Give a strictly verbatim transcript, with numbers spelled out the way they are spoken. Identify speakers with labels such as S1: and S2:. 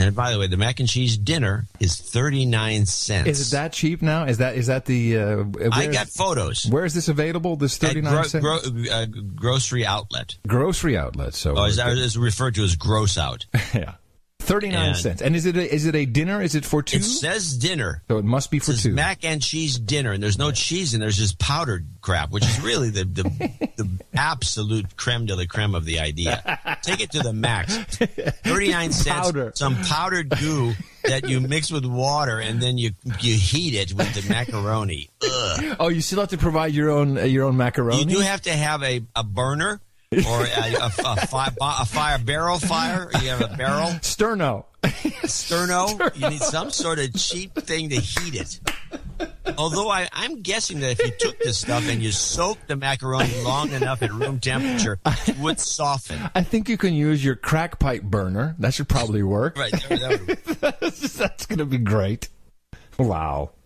S1: And by the way, the mac and cheese dinner is thirty-nine cents.
S2: Is it that cheap now? Is that is that the? Uh,
S1: I got photos.
S2: Where is this available? This thirty-nine
S1: gro-
S2: cents
S1: gro- uh, grocery outlet.
S2: Grocery outlet. So
S1: oh, is that is referred to as gross out?
S2: Yeah, thirty-nine
S1: And
S2: cents. And is it a, is it a dinner? Is it for two?
S1: It says dinner.
S2: So it must be for
S1: it says
S2: two.
S1: Mac and cheese dinner, and there's no cheese, and there's just powdered crap, which is really the the, the absolute creme de la creme of the idea. Take it to the max. thirty-nine cents.
S2: Powder.
S1: Some powdered goo that you mix with water, and then you you heat it with the macaroni. Ugh.
S2: Oh, you still have to provide your own uh, your own macaroni.
S1: You do have to have a, a burner or a, a, a, fire, a fire barrel fire. You have a barrel.
S2: Sterno.
S1: Sterno. Sterno. You need some sort of cheap thing to heat it. Although I, I'm guessing that if you took this stuff and you soaked the macaroni long enough at room temperature, it would soften.
S2: I think you can use your crack pipe burner. That should probably work.
S1: Right. That would...
S2: That's going to be great. Wow.